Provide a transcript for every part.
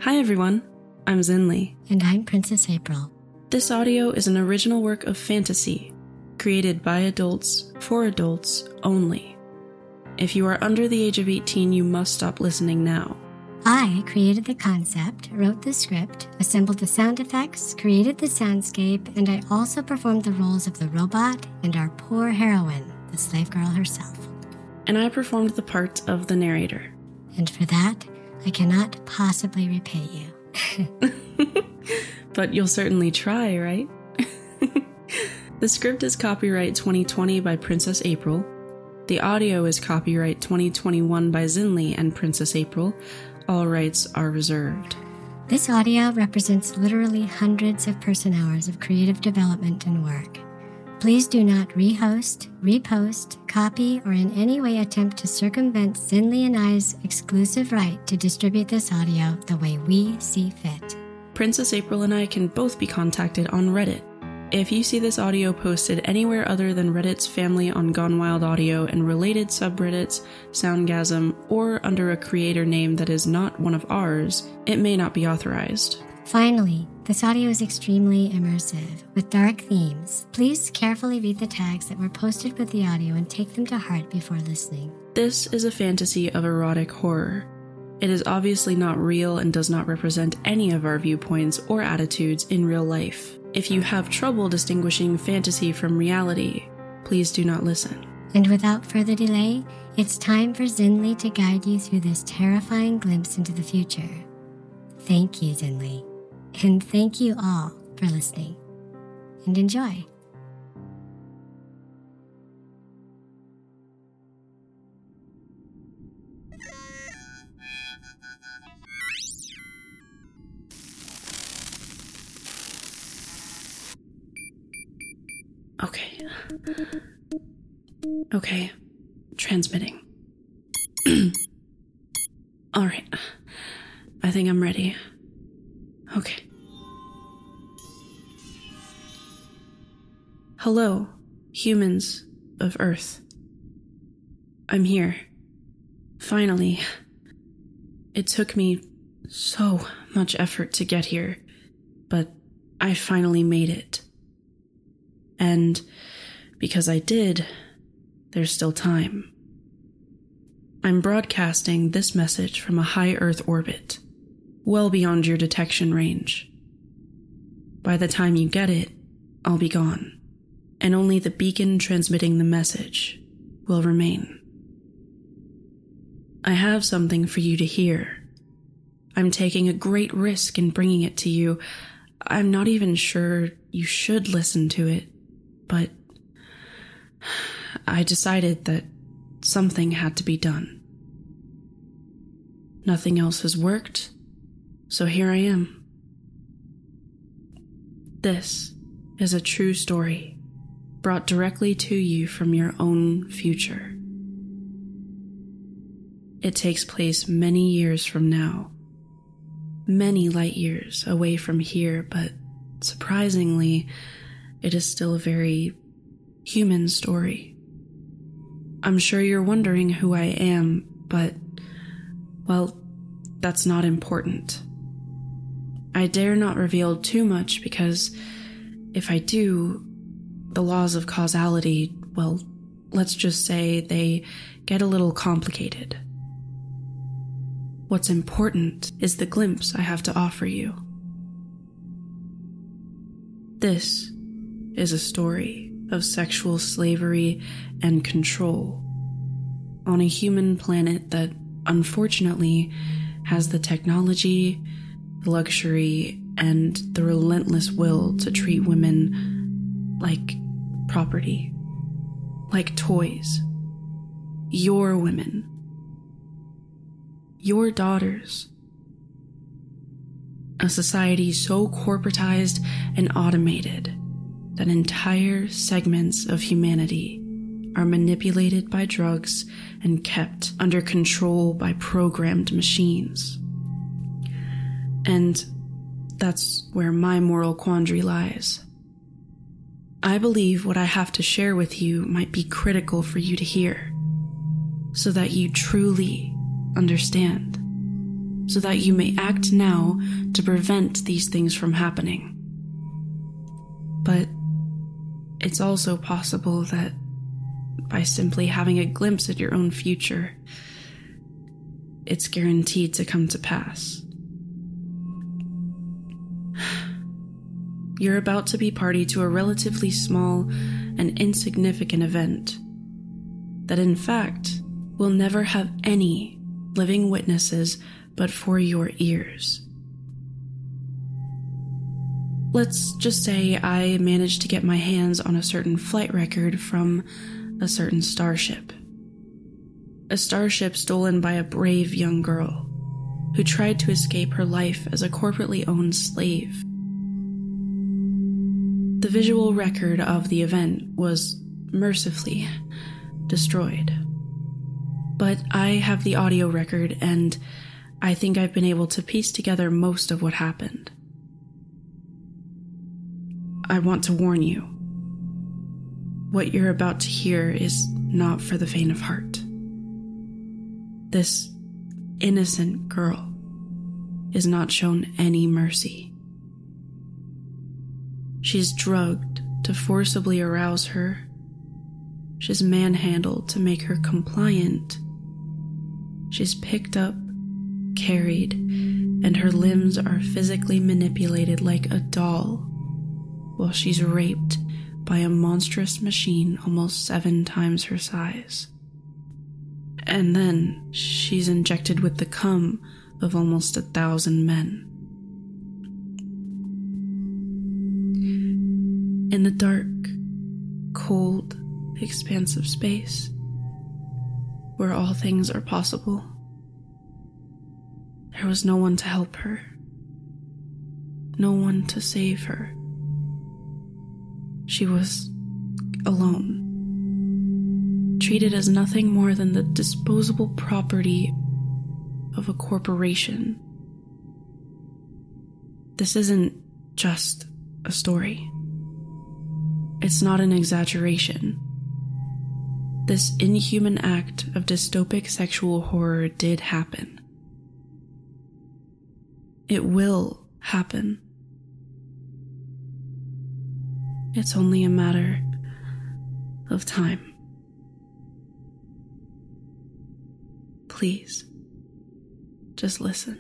Hi everyone, I'm Zinli. And I'm Princess April. This audio is an original work of fantasy, created by adults for adults only. If you are under the age of 18, you must stop listening now. I created the concept, wrote the script, assembled the sound effects, created the soundscape, and I also performed the roles of the robot and our poor heroine, the slave girl herself. And I performed the part of the narrator. And for that, I cannot possibly repay you. But you'll certainly try, right? The script is copyright 2020 by Princess April. The audio is copyright 2021 by Zinli and Princess April. All rights are reserved. This audio represents literally hundreds of person-hours of creative development and work. Please do not rehost, repost, copy, or in any way attempt to circumvent Zinli and I's exclusive right to distribute this audio the way we see fit. Princess April and I can both be contacted on Reddit. If you see this audio posted anywhere other than Reddit's family on Gone Wild Audio and related subreddits, Soundgasm, or under a creator name that is not one of ours, it may not be authorized. Finally, this audio is extremely immersive, with dark themes. Please carefully read the tags that were posted with the audio and take them to heart before listening. This is a fantasy of erotic horror. It is obviously not real and does not represent any of our viewpoints or attitudes in real life. If you have trouble distinguishing fantasy from reality, please do not listen. And without further delay, it's time for Zinli to guide you through this terrifying glimpse into the future. Thank you, Zinli. And thank you all for listening. And enjoy. Okay. Transmitting. All right. I think I'm ready. Okay. Hello, humans of Earth. I'm here. Finally. It took me so much effort to get here, but I finally made it. And because I did, there's still time. I'm broadcasting this message from a high Earth orbit, well beyond your detection range. By the time you get it, I'll be gone, and only the beacon transmitting the message will remain. I have something for you to hear. I'm taking a great risk in bringing it to you. I'm not even sure you should listen to it, but I decided that something had to be done. Nothing else has worked, so here I am. This is a true story, brought directly to you from your own future. It takes place many years from now, many light years away from here, but surprisingly, it is still a very human story. I'm sure you're wondering who I am, but, well, that's not important. I dare not reveal too much because if I do, the laws of causality, well, let's just say they get a little complicated. What's important is the glimpse I have to offer you. This is a story of sexual slavery and control on a human planet that, unfortunately, has the technology, the luxury, and the relentless will to treat women like property, like toys. Your women. Your daughters. A society so corporatized and automated that entire segments of humanity are manipulated by drugs and kept under control by programmed machines. And that's where my moral quandary lies. I believe what I have to share with you might be critical for you to hear, so that you truly understand. so that you may act now to prevent these things from happening. But it's also possible that by simply having a glimpse at your own future, it's guaranteed to come to pass. You're about to be party to a relatively small and insignificant event that, in fact, will never have any living witnesses but for your ears. Let's just say I managed to get my hands on a certain flight record from a certain starship. A starship stolen by a brave young girl who tried to escape her life as a corporately owned slave. The visual record of the event was mercifully destroyed. But I have the audio record, and I think I've been able to piece together most of what happened. I want to warn you. What you're about to hear is not for the faint of heart. This innocent girl is not shown any mercy. She's drugged to forcibly arouse her. She's manhandled to make her compliant. She's picked up, carried, and her limbs are physically manipulated like a doll, while she's raped by a monstrous machine almost 7 times her size. And then she's injected with the cum of almost 1,000 men. In the dark, cold, expansive space, where all things are possible, there was no one to help her, no one to save her. She was alone, treated as nothing more than the disposable property of a corporation. This isn't just a story. It's not an exaggeration. This inhuman act of dystopic sexual horror did happen. It will happen. It's only a matter of time. Please, just listen.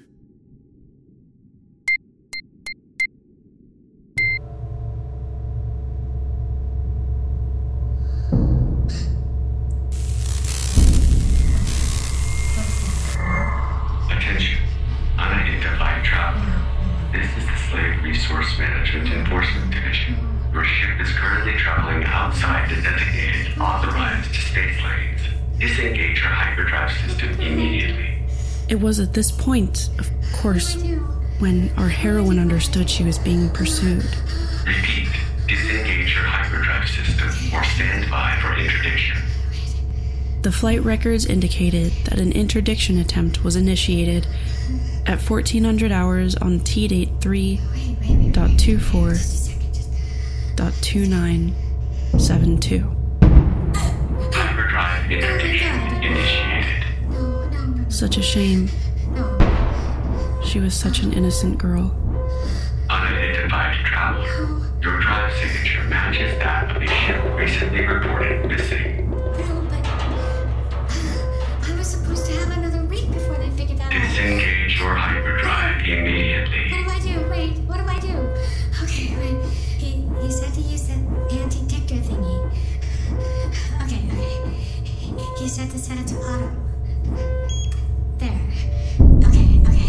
Attention, unidentified traveler. This is the Slave Resource Management Enforcement Division. Your ship is currently traveling outside the designated authorized space lanes. Disengage your hyperdrive system immediately. It was at this point, of course, when our heroine understood she was being pursued. Repeat, disengage your hyperdrive system or stand by for interdiction. The flight records indicated that an interdiction attempt was initiated at 1400 hours on T-date 3.24.2972. Hyperdrive interdiction initiated. Such a shame. She was such an innocent girl. Unidentified traveler. Your drive signature matches that of the ship recently reported missing. I was supposed to have another week before they figured that out. Disengage your hyperdrive immediately. What do I do? Wait, what do I do? Okay, wait. He said to use that anti-ticker thingy. Okay. He said to set it to auto. There. Okay.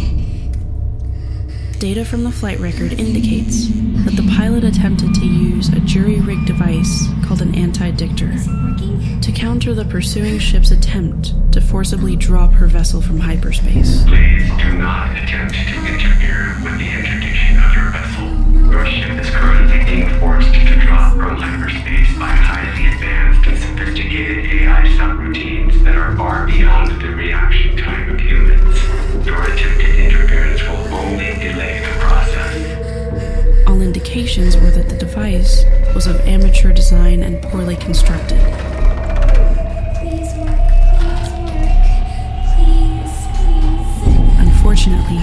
Data from the flight record indicates that the pilot attempted to use a jury-rigged device called an anti-dictor Is it working? to counter the pursuing ship's attempt to forcibly drop her vessel from hyperspace. Please do not attempt to interfere with the interdiction of your vessel. Your ship is currently being forced to drop from hyperspace by highly advanced and sophisticated AI subroutines that are far beyond the reaction time of humans. Your attempted interference will only delay the process. All indications were that the device was of amateur design and poorly constructed. Please work. Please. Unfortunately,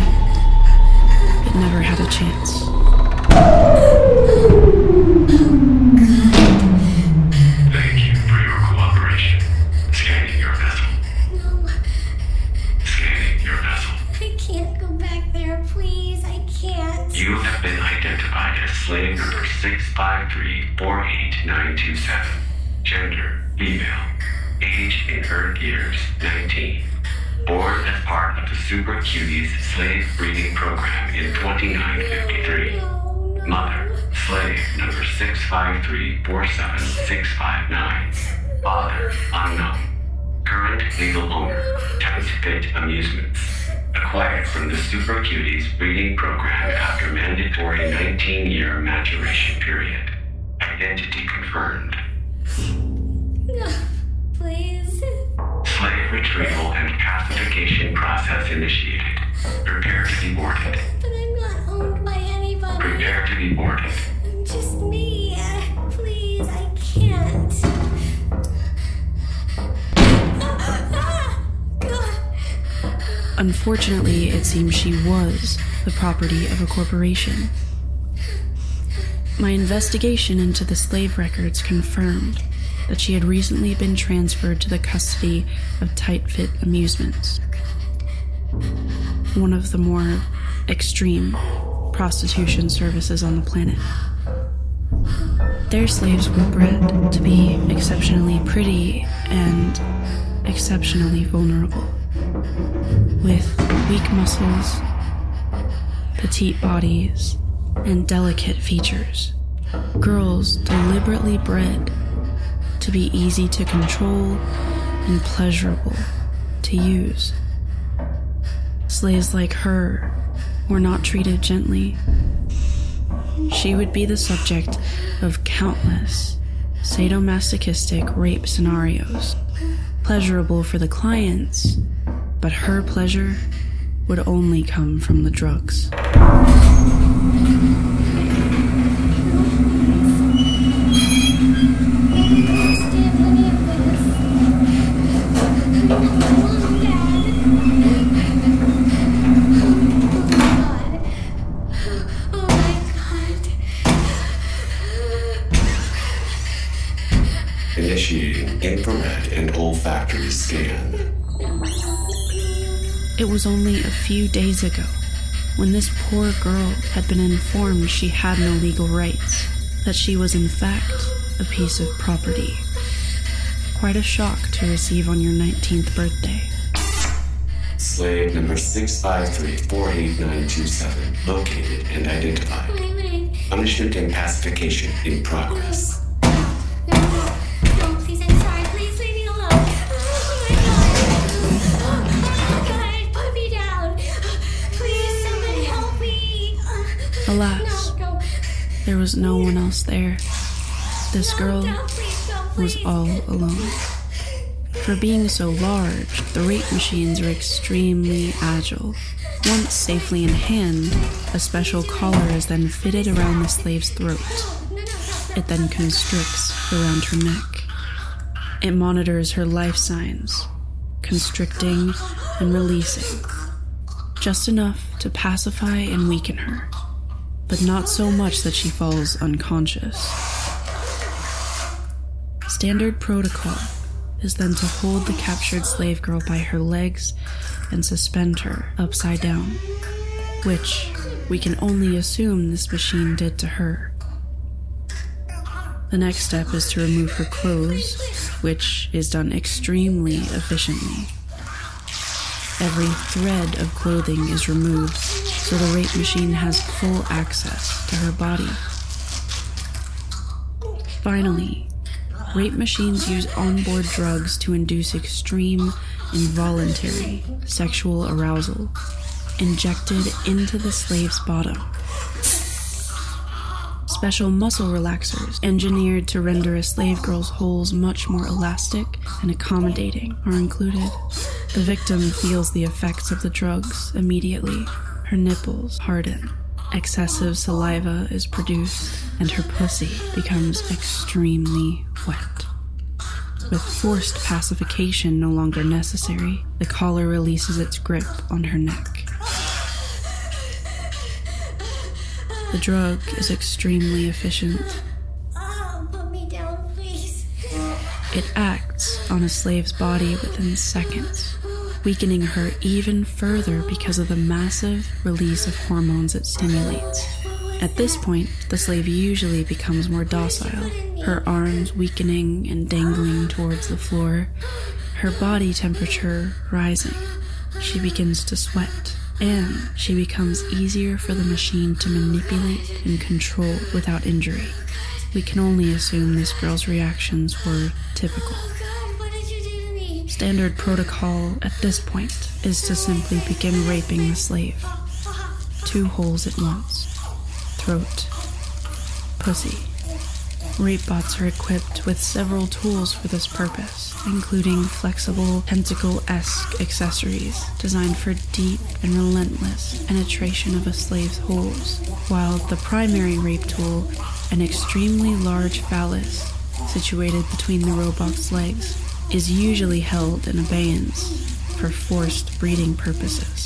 8927. Gender, female. Age in Earth years, 19. Born as part of the Super Cuties slave breeding program in 2953. Mother, slave number 653-47659. Father, unknown. Current legal owner, Tight Fit Amusements. Acquired from the Super Cuties breeding program after mandatory 19-year maturation period. Identity confirmed. No, please. Slave retrieval and pacification process initiated. Prepare to be boarded. But I'm not owned by anybody. Prepare to be boarded. I'm just me. Please, I can't. Unfortunately, it seems she was the property of a corporation. My investigation into the slave records confirmed that she had recently been transferred to the custody of Tight Fit Amusements, one of the more extreme prostitution services on the planet. Their slaves were bred to be exceptionally pretty and exceptionally vulnerable, with weak muscles, petite bodies, and delicate features. Girls deliberately bred to be easy to control and pleasurable to use. Slaves like her were not treated gently. She would be the subject of countless sadomasochistic rape scenarios, pleasurable for the clients, but her pleasure would only come from the drugs. Initiating infrared and olfactory scan. It was only a few days ago when this poor girl had been informed she had no legal rights, that she was in fact a piece of property. Quite a shock to receive on your 19th birthday. Slave number 653-48927, located and identified. Punishment and pacification in progress. Alas, there was no one else there. This girl was all alone. For being so large, the rape machines are extremely agile. Once safely in hand, a special collar is then fitted around the slave's throat. It then constricts around her neck. It monitors her life signs, constricting and releasing, just enough to pacify and weaken her, but not so much that she falls unconscious. Standard protocol is then to hold the captured slave girl by her legs and suspend her upside down, which we can only assume this machine did to her. The next step is to remove her clothes, which is done extremely efficiently. Every thread of clothing is removed, so the rape machine has full access to her body. Finally, rape machines use onboard drugs to induce extreme, involuntary sexual arousal, injected into the slave's bottom. Special muscle relaxers, engineered to render a slave girl's holes much more elastic and accommodating, are included. The victim feels the effects of the drugs immediately. Her nipples harden, excessive saliva is produced, and her pussy becomes extremely wet. With forced pacification no longer necessary, the collar releases its grip on her neck. The drug is extremely efficient. Put me down, please. It acts on a slave's body within seconds, weakening her even further because of the massive release of hormones it stimulates, At this point, the slave usually becomes more docile, her arms weakening and dangling towards the floor, her body temperature rising. She begins to sweat, and she becomes easier for the machine to manipulate and control without injury. We can only assume this girl's reactions were typical. Standard protocol at this point is to simply begin raping the slave. 2 holes at once. Throat, pussy. Rape bots are equipped with several tools for this purpose, including flexible, tentacle-esque accessories designed for deep and relentless penetration of a slave's holes, while the primary rape tool, an extremely large phallus situated between the robot's legs, is usually held in abeyance for forced breeding purposes.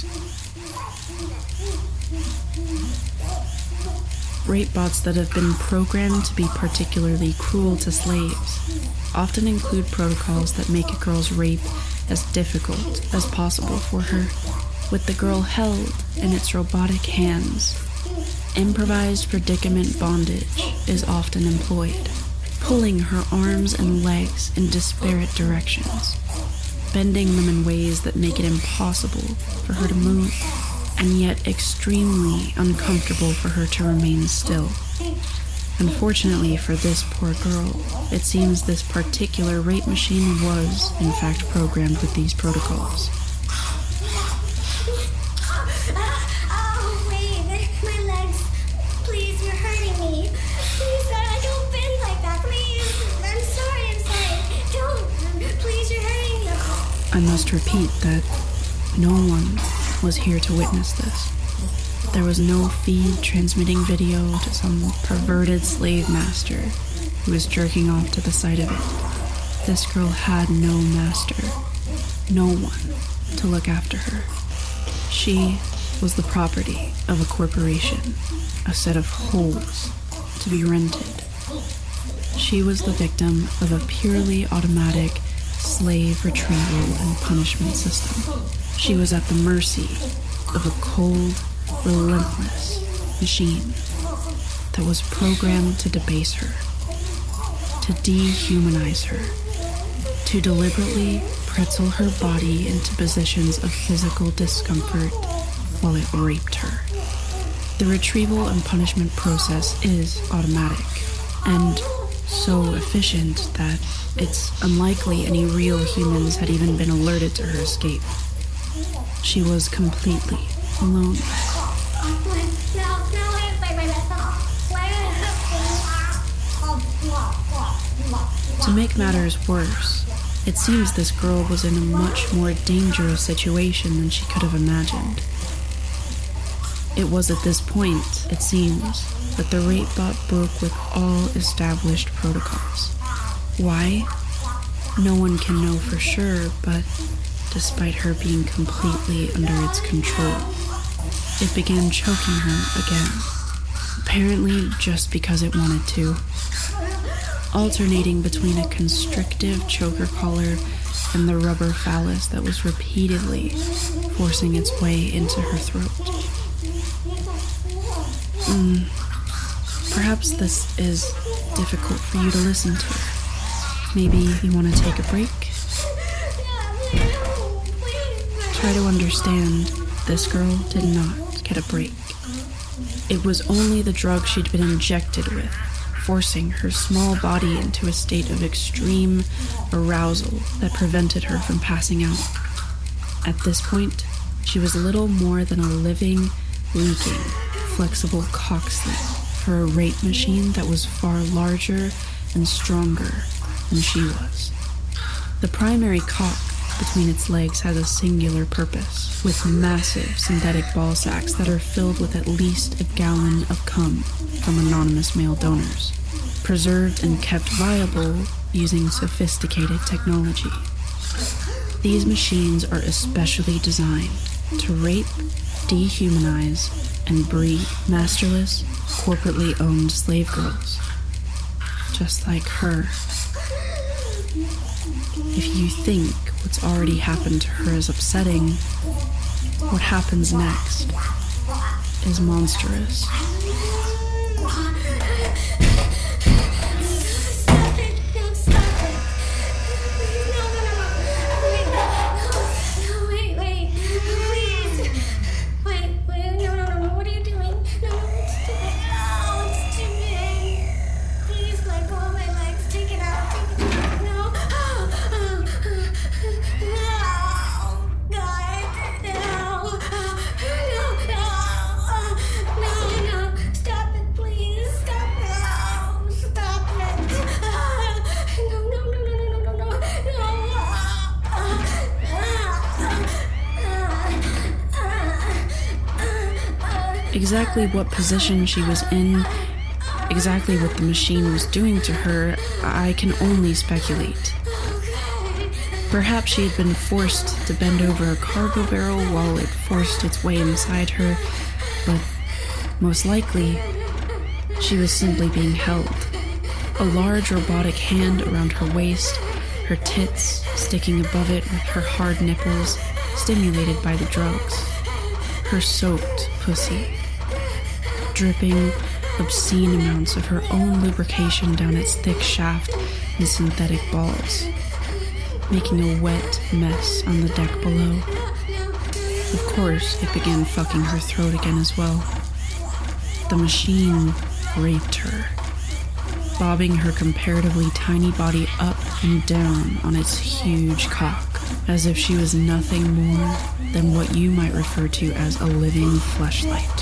Rape bots that have been programmed to be particularly cruel to slaves often include protocols that make a girl's rape as difficult as possible for her. With the girl held in its robotic hands, improvised predicament bondage is often employed, pulling her arms and legs in disparate directions, bending them in ways that make it impossible for her to move, and yet extremely uncomfortable for her to remain still. Unfortunately for this poor girl, it seems this particular rape machine was, in fact, programmed with these protocols. Oh, wait, my legs. Please, you're hurting me. Please, don't bend like that, please. I'm sorry. Don't. Please, you're hurting me. I must repeat that no one was here to witness this. There was no feed transmitting video to some perverted slave master who was jerking off to the sight of it. This girl had no master, no one to look after her. She was the property of a corporation, a set of holes to be rented. She was the victim of a purely automatic slave retrieval and punishment system. She was at the mercy of a cold, relentless machine that was programmed to debase her, to dehumanize her, to deliberately pretzel her body into positions of physical discomfort while it raped her. The retrieval and punishment process is automatic and so efficient that it's unlikely any real humans had even been alerted to her escape. She was completely alone. To make matters worse, it seems this girl was in a much more dangerous situation than she could have imagined. It was at this point, it seems, that the rape bot broke with all established protocols. Why? No one can know for sure, but despite her being completely under its control, it began choking her again, apparently just because it wanted to, alternating between a constrictive choker collar and the rubber phallus that was repeatedly forcing its way into her throat. Perhaps this is difficult for you to listen to. Maybe you want to take a break? Try to understand, this girl did not get a break. It was only the drug she'd been injected with, forcing her small body into a state of extreme arousal that prevented her from passing out. At this point, she was little more than a living, leaking, flexible cockslet for a rape machine that was far larger and stronger than she was. The primary cock between its legs has a singular purpose, with massive synthetic ball sacks that are filled with at least a gallon of cum from anonymous male donors, preserved and kept viable using sophisticated technology. These machines are especially designed to rape, dehumanize, and breed masterless, corporately owned slave girls, just like her. If you think what's already happened to her is upsetting, what happens next is monstrous. Exactly what position she was in, exactly what the machine was doing to her, I can only speculate. Perhaps she had been forced to bend over a cargo barrel while it forced its way inside her, but most likely, she was simply being held. A large robotic hand around her waist, her tits sticking above it with her hard nipples, stimulated by the drugs. Her soaked pussy, dripping obscene amounts of her own lubrication down its thick shaft and synthetic balls, making a wet mess on the deck below. Of course, it began fucking her throat again as well. The machine raped her, bobbing her comparatively tiny body up and down on its huge cock, as if she was nothing more than what you might refer to as a living fleshlight.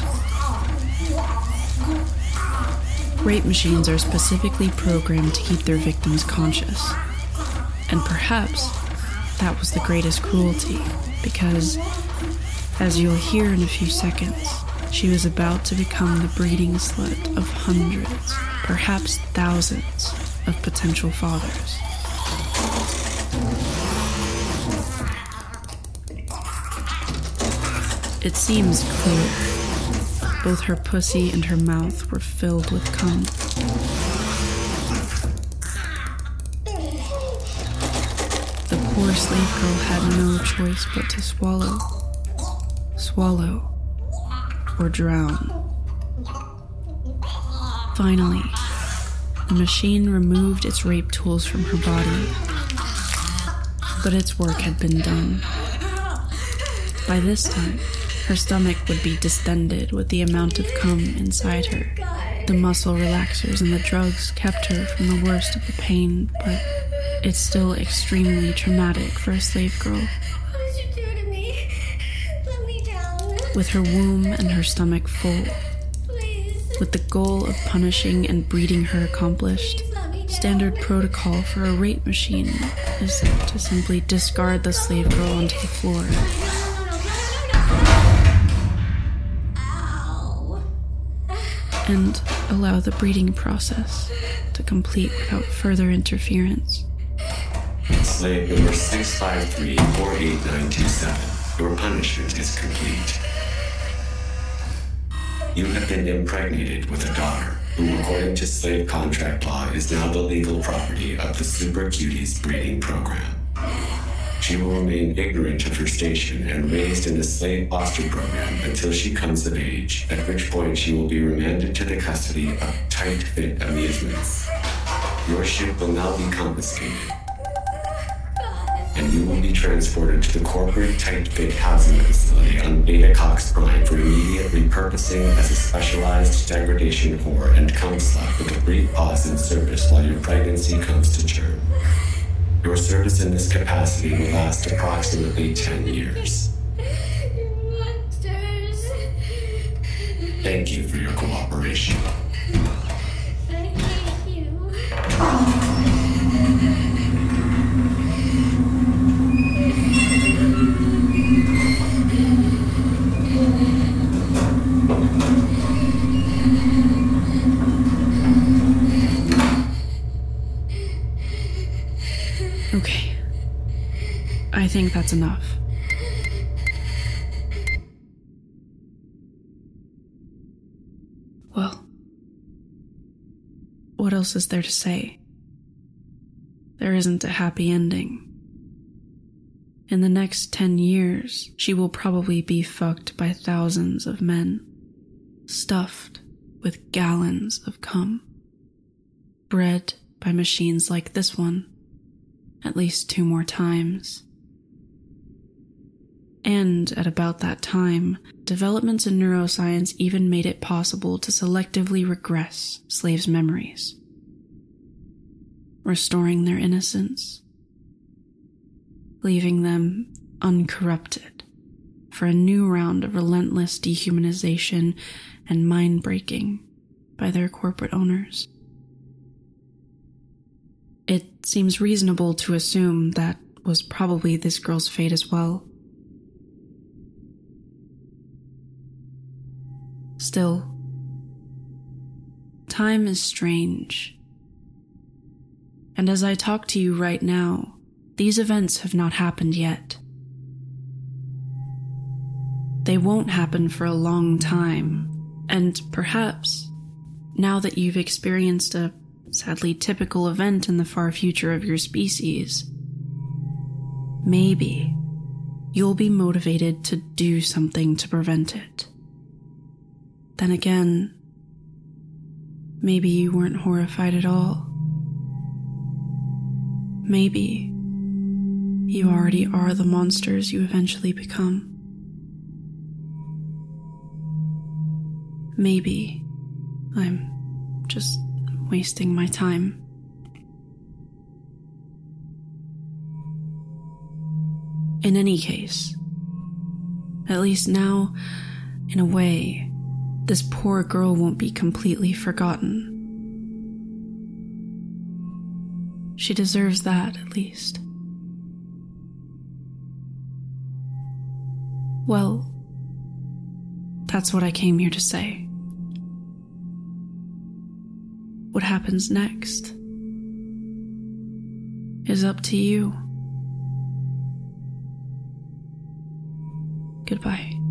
Rape machines are specifically programmed to keep their victims conscious. And perhaps that was the greatest cruelty, because, as you'll hear in a few seconds, she was about to become the breeding slut of hundreds, perhaps thousands, of potential fathers. It seems clear. Both her pussy and her mouth were filled with cum. The poor slave girl had no choice but to swallow. Swallow. Or drown. Finally, the machine removed its rape tools from her body, but its work had been done. By this time, her stomach would be distended with the amount of cum inside her. The muscle relaxers and the drugs kept her from the worst of the pain, but it's still extremely traumatic for a slave girl. What did you do to me? Let me down. With her womb and her stomach full, Please. with the goal of punishing and breeding her accomplished, standard protocol for a rape machine is to simply discard the slave girl onto the floor. Ow. And allow the breeding process to complete without further interference. Slave number 653-48927. Your punishment is complete. You have been impregnated with a daughter, who according to slave contract law is now the legal property of the Super Cuties breeding program. She will remain ignorant of her station and raised in the slave foster program until she comes of age, at which point she will be remanded to the custody of Tight Fit Amusements. Your ship will now be confiscated, and you will be transported to the corporate Tight Fit housing facility on Beta Cox Prime for immediate repurposing as a specialized degradation whore and cum slut with a brief pause in service while your pregnancy comes to term. Your service in this capacity will last approximately 10 years. Monsters. Thank you for your cooperation. I hate you. Okay. I think that's enough. Well, what else is there to say? There isn't a happy ending. In the next 10 years, she will probably be fucked by thousands of men, stuffed with gallons of cum, bred by machines like this one, at least 2 more times. And at about that time, developments in neuroscience even made it possible to selectively regress slaves' memories, restoring their innocence, leaving them uncorrupted for a new round of relentless dehumanization and mind-breaking by their corporate owners. It seems reasonable to assume that was probably this girl's fate as well. Still, time is strange. And as I talk to you right now, these events have not happened yet. They won't happen for a long time, and perhaps, now that you've experienced a sadly typical event in the far future of your species, maybe you'll be motivated to do something to prevent it. Then again, maybe you weren't horrified at all. Maybe you already are the monsters you eventually become. Maybe I'm just wasting my time. In any case, at least now, in a way, this poor girl won't be completely forgotten. She deserves that, at least. Well, that's what I came here to say. What happens next is up to you. Goodbye.